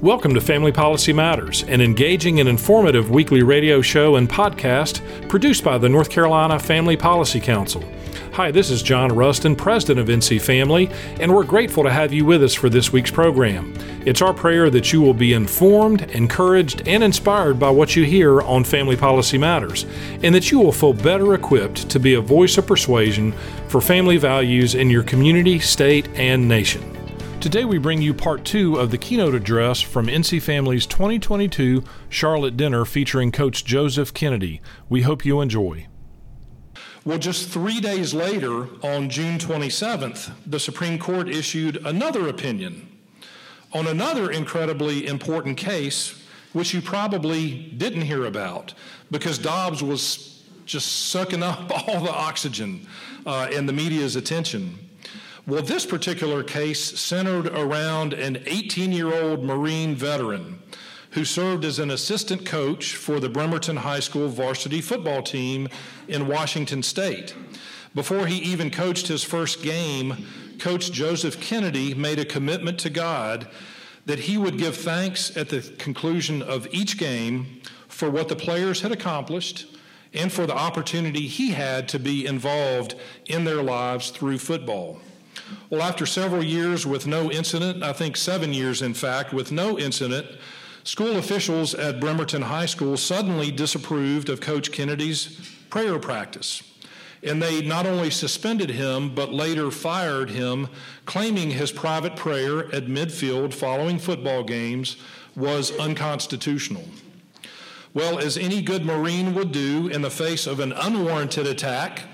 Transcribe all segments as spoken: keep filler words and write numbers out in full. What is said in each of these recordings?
Welcome to Family Policy Matters, an engaging and informative weekly radio show and podcast produced by the North Carolina Family Policy Council. Hi, this is John Rustin, President of N C Family, and we're grateful to have you with us for this week's program. It's our prayer that you will be informed, encouraged, and inspired by what you hear on Family Policy Matters, and that you will feel better equipped to be a voice of persuasion for family values in your community, state, and nation. Today we bring you part two of the keynote address from N C Family's twenty twenty-two Charlotte Dinner featuring Coach Joseph Kennedy. We hope you enjoy. Well, just three days later, on June twenty-seventh, the Supreme Court issued another opinion on another incredibly important case, which you probably didn't hear about because Dobbs was just sucking up all the oxygen uh, and the media's attention. Well, this particular case centered around an eighteen-year-old Marine veteran who served as an assistant coach for the Bremerton High School varsity football team in Washington State. Before he even coached his first game, Coach Joseph Kennedy made a commitment to God that he would give thanks at the conclusion of each game for what the players had accomplished and for the opportunity he had to be involved in their lives through football. Well, after several years with no incident, I think seven years in fact, with no incident, school officials at Bremerton High School suddenly disapproved of Coach Kennedy's prayer practice. And they not only suspended him, but later fired him, claiming his private prayer at midfield following football games was unconstitutional. Well, as any good Marine would do in the face of an unwarranted attack,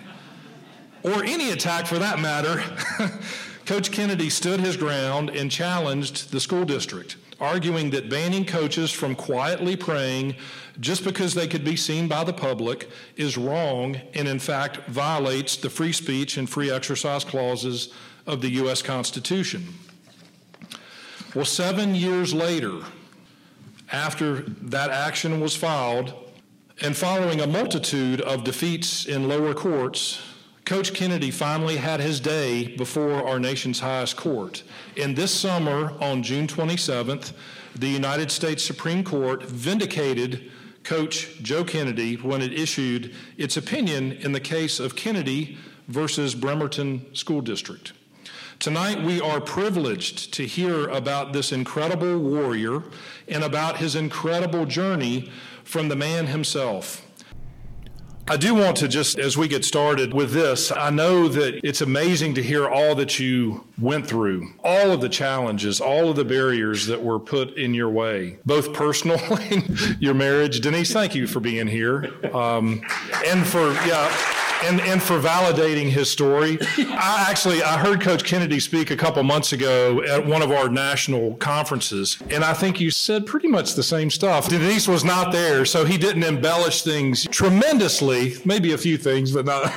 or any attack for that matter, Coach Kennedy stood his ground and challenged the school district, arguing that banning coaches from quietly praying just because they could be seen by the public is wrong and in fact violates the free speech and free exercise clauses of the U S Constitution. Well, seven years later, after that action was filed, and following a multitude of defeats in lower courts, Coach Kennedy finally had his day before our nation's highest court. And this summer, on June twenty-seventh, the United States Supreme Court vindicated Coach Joe Kennedy when it issued its opinion in the case of Kennedy versus Bremerton School District. Tonight, we are privileged to hear about this incredible warrior and about his incredible journey from the man himself. I do want to just, as we get started with this, I know that it's amazing to hear all that you went through, all of the challenges, all of the barriers that were put in your way, both personal in your marriage. Denise, thank you for being here, um, and for, yeah, and, and for validating his story. I actually, I heard Coach Kennedy speak a couple months ago at one of our national conferences, and I think you said pretty much the same stuff. Denise was not there, so he didn't embellish things tremendously, maybe a few things, but not.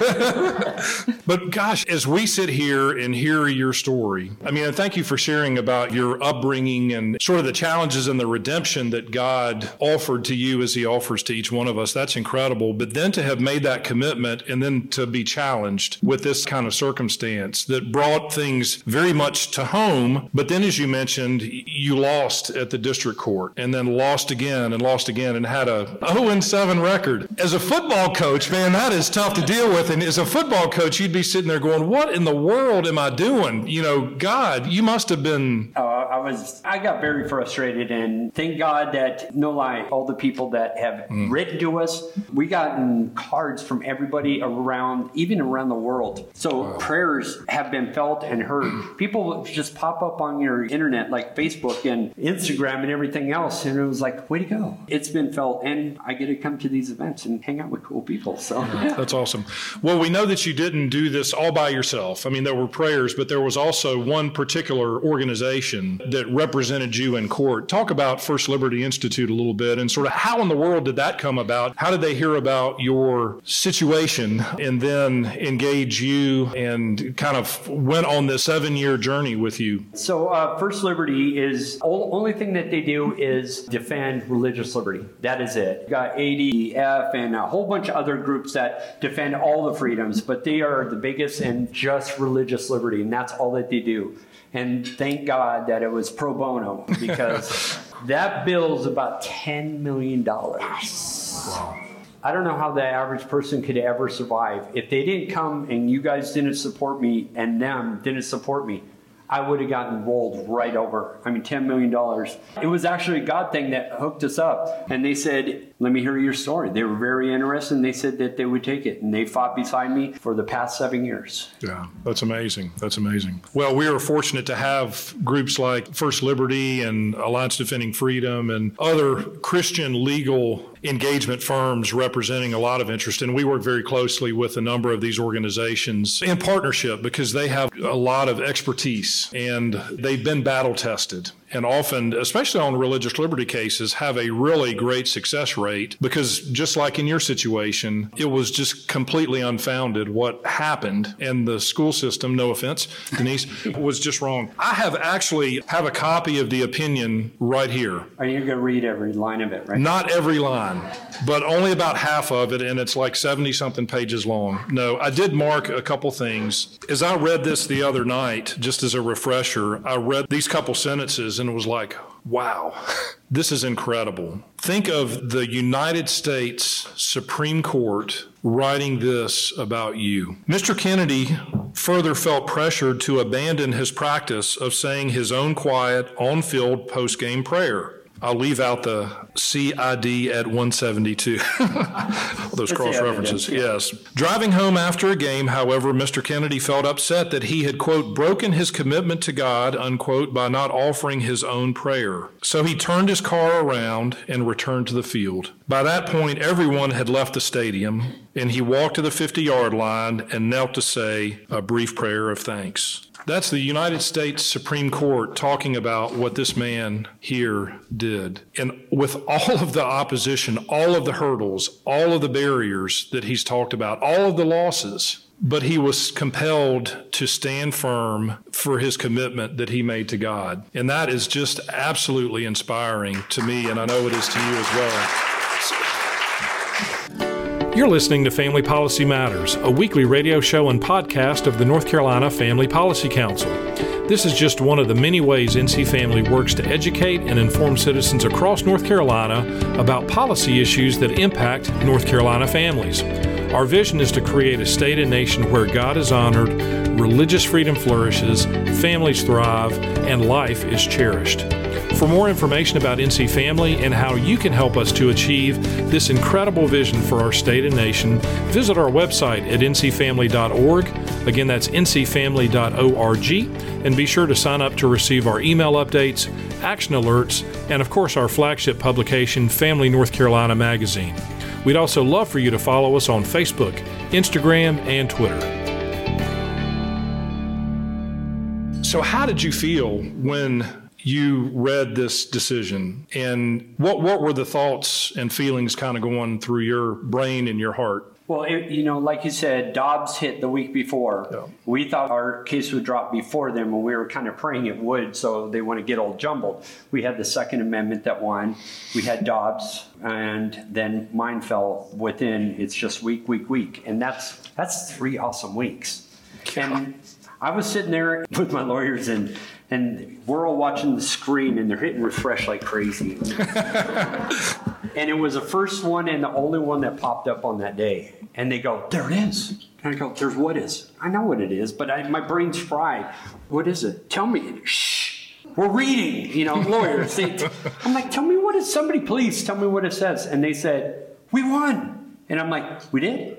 But gosh, as we sit here and hear your story, I mean, and thank you for sharing about your upbringing and sort of the challenges and the redemption that God offered to you as he offers to each one of us. That's incredible. But then to have made that commitment and then to be challenged with this kind of circumstance that brought things very much to home. But then, as you mentioned, you lost at the district court and then lost again and lost again and had a oh and seven record. As a football coach, man, that is tough to deal with. And as a football coach, you'd be sitting there going, what in the world am I doing? You know, God, you must have been. Uh, I was, I got very frustrated, and thank God that, no lie, all the people that have mm. written to us, we gotten cards from everybody around, even around the world. So wow. Prayers have been felt and heard. People just pop up on your internet like Facebook and Instagram and everything else, and it was like, way to go. It's been felt, and I get to come to these events and hang out with cool people. So yeah. That's awesome. Well, we know that you didn't do this all by yourself. I mean, there were prayers, but there was also one particular organization that represented you in court. Talk about First Liberty Institute a little bit and sort of how in the world did that come about? How did they hear about your situation and then engage you and kind of went on this seven-year journey with you? So uh, First Liberty is, the only thing that they do is defend religious liberty. That is it. You got A D F and a whole bunch of other groups that defend all the freedoms, but they are the biggest in just religious liberty, and that's all that they do. And thank God that it was pro bono, because That bill's about ten million dollars. Wow. I don't know how the average person could ever survive. If they didn't come and you guys didn't support me and them didn't support me, I would have gotten rolled right over. I mean, ten million dollars. It was actually a God thing that hooked us up. And they said, let me hear your story. They were very interested, and they said that they would take it. And they fought beside me for the past seven years. Yeah, that's amazing. That's amazing. Well, we are fortunate to have groups like First Liberty and Alliance Defending Freedom and other Christian legal engagement firms representing a lot of interest. And we work very closely with a number of these organizations in partnership because they have a lot of expertise and they've been battle tested. And often, especially on religious liberty cases, have a really great success rate because just like in your situation, it was just completely unfounded what happened. And the school system, no offense, Denise, was just wrong. I have actually have a copy of the opinion right here. Are you going to read every line of it, right? Not every line, but only about half of it, and it's like seventy-something pages long. No, I did mark a couple things. As I read this the other night, just as a refresher, I read these couple sentences, and it was like, wow, this is incredible. Think of the United States Supreme Court writing this about you. Mister Kennedy further felt pressured to abandon his practice of saying his own quiet, on-field post-game prayer. I'll leave out the C I D at one seventy-two. Those cross references, yes. Driving home after a game, however, Mister Kennedy felt upset that he had, quote, broken his commitment to God, unquote, by not offering his own prayer. So he turned his car around and returned to the field. By that point, everyone had left the stadium, and he walked to the fifty-yard line and knelt to say a brief prayer of thanks. That's the United States Supreme Court talking about what this man here did. And with all of the opposition, all of the hurdles, all of the barriers that he's talked about, all of the losses, but he was compelled to stand firm for his commitment that he made to God. And that is just absolutely inspiring to me, and I know it is to you as well. You're listening to Family Policy Matters, a weekly radio show and podcast of the North Carolina Family Policy Council. This is just one of the many ways N C Family works to educate and inform citizens across North Carolina about policy issues that impact North Carolina families. Our vision is to create a state and nation where God is honored, religious freedom flourishes, families thrive, and life is cherished. For more information about N C Family and how you can help us to achieve this incredible vision for our state and nation, visit our website at n c family dot org. Again, that's n c family dot org. And be sure to sign up to receive our email updates, action alerts, and of course our flagship publication, Family North Carolina Magazine. We'd also love for you to follow us on Facebook, Instagram, and Twitter. So how did you feel when you read this decision, and what what were the thoughts and feelings kind of going through your brain and your heart? Well, it, you know, like you said, Dobbs hit the week before. Yeah. We thought our case would drop before them, and we were kind of praying it would, so they want to get all jumbled. We had the Second Amendment that won. We had Dobbs, and then mine fell within. It's just week, week, week, and that's that's three awesome weeks. And I was sitting there with my lawyers, and and we're all watching the screen, and they're hitting refresh like crazy. And it was the first one and the only one that popped up on that day. And they go, there it is. And I go, there's what is? I know what it is, but I, my brain's fried. What is it? Tell me. Shh. We're reading, you know, lawyers. They, I'm like, tell me what it is. Somebody please tell me what it says. And they said, we won. And I'm like, we did?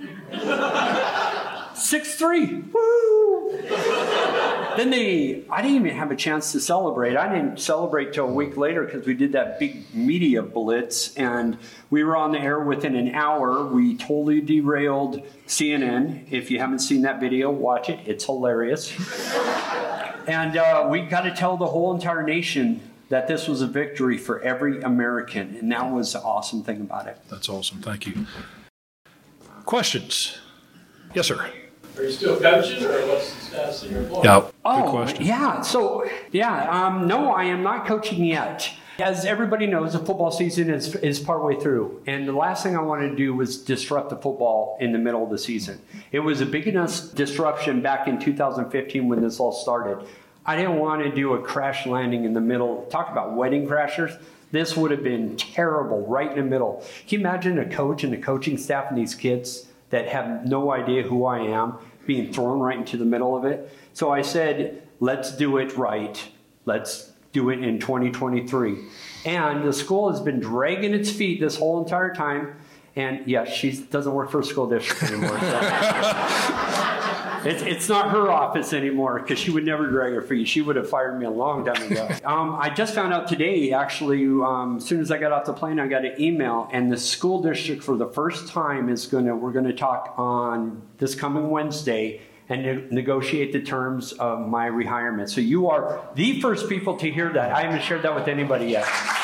six three. Woo! Then they, I didn't even have a chance to celebrate. I didn't celebrate till a week later because we did that big media blitz, and we were on the air within an hour. We totally derailed C N N. If you haven't seen that video, watch it. It's hilarious. And uh, we got to tell the whole entire nation that this was a victory for every American, and that was the awesome thing about it. That's awesome. Thank you. Questions? Yes, sir. Are you still coaching, or what's the status of your ball? Yeah, good oh, question. yeah. So, yeah, um, no, I am not coaching yet. As everybody knows, the football season is is partway through, and the last thing I wanted to do was disrupt the football in the middle of the season. It was a big enough disruption back in two thousand fifteen when this all started. I didn't want to do a crash landing in the middle. Talk about wedding crashers. This would have been terrible, right in the middle. Can you imagine a coach and the coaching staff and these kids that have no idea who I am being thrown right into the middle of it? So I said, let's do it right. Let's do it in twenty twenty-three. And the school has been dragging its feet this whole entire time. And yes, she doesn't work for a school district anymore. So. It's, it's not her office anymore because she would never drag her feet. She would have fired me a long time ago. um, I just found out today, actually, um, as soon as I got off the plane, I got an email, and the school district for the first time is going to, we're going to talk on this coming Wednesday and ne- negotiate the terms of my rehirement. So you are the first people to hear that. I haven't shared that with anybody yet.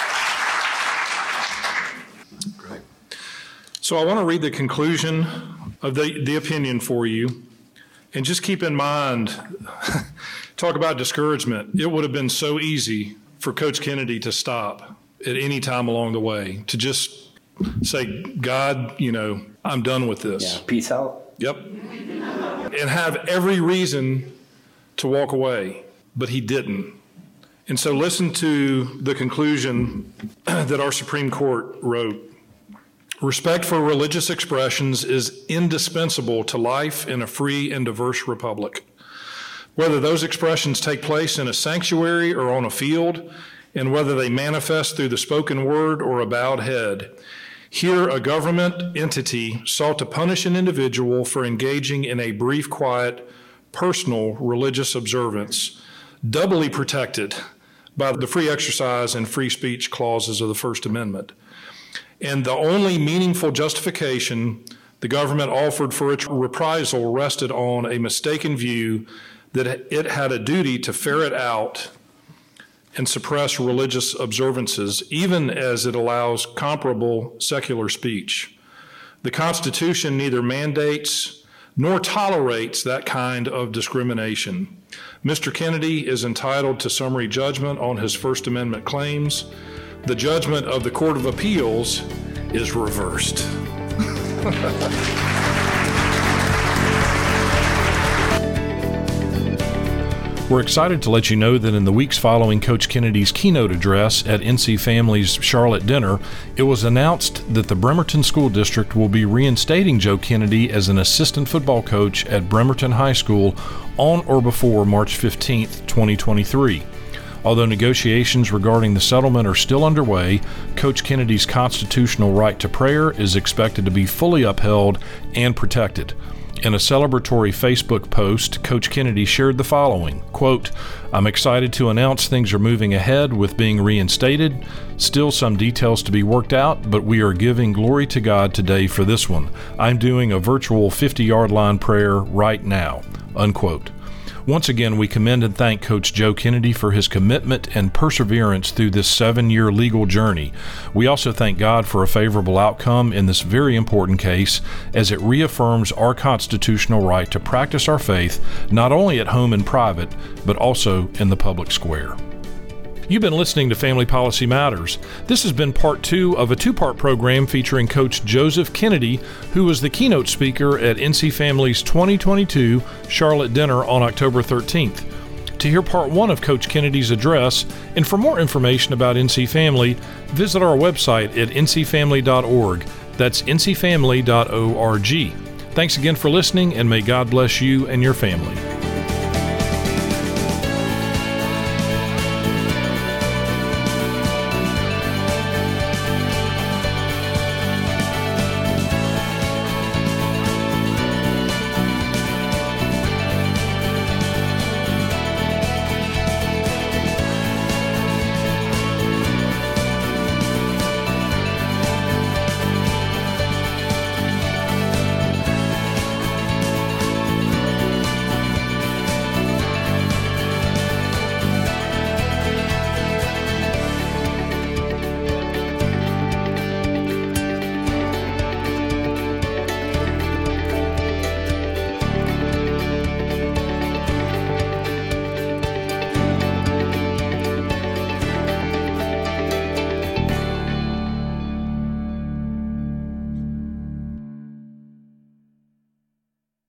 Great. So I want to read the conclusion of the, the opinion for you. And just keep in mind, talk about discouragement. It would have been so easy for Coach Kennedy to stop at any time along the way, to just say, God, you know, I'm done with this. Yeah, peace out. Yep. And have every reason to walk away, but he didn't. And so listen to the conclusion that our Supreme Court wrote. Respect for religious expressions is indispensable to life in a free and diverse republic. Whether those expressions take place in a sanctuary or on a field, and whether they manifest through the spoken word or a bowed head, here a government entity sought to punish an individual for engaging in a brief, quiet, personal religious observance, doubly protected by the free exercise and free speech clauses of the First Amendment. And the only meaningful justification the government offered for its reprisal rested on a mistaken view that it had a duty to ferret out and suppress religious observances, even as it allows comparable secular speech. The Constitution neither mandates nor tolerates that kind of discrimination. Mister Kennedy is entitled to summary judgment on his First Amendment claims. The judgment of the Court of Appeals is reversed. We're excited to let you know that in the weeks following Coach Kennedy's keynote address at N C Family's Charlotte Dinner, it was announced that the Bremerton School District will be reinstating Joe Kennedy as an assistant football coach at Bremerton High School on or before March fifteenth, twenty twenty-three. Although negotiations regarding the settlement are still underway, Coach Kennedy's constitutional right to prayer is expected to be fully upheld and protected. In a celebratory Facebook post, Coach Kennedy shared the following, quote, "I'm excited to announce things are moving ahead with being reinstated. Still some details to be worked out, but we are giving glory to God today for this one. I'm doing a virtual fifty-yard line prayer right now," unquote. Once again, we commend and thank Coach Joe Kennedy for his commitment and perseverance through this seven-year legal journey. We also thank God for a favorable outcome in this very important case, as it reaffirms our constitutional right to practice our faith not only at home in private, but also in the public square. You've been listening to Family Policy Matters. This has been part two of a two-part program featuring Coach Joseph Kennedy, who was the keynote speaker at N C Family's twenty twenty-two Charlotte Dinner on October thirteenth. To hear part one of Coach Kennedy's address, and for more information about N C Family, visit our website at n c family dot org. That's n c family dot org. Thanks again for listening, and may God bless you and your family.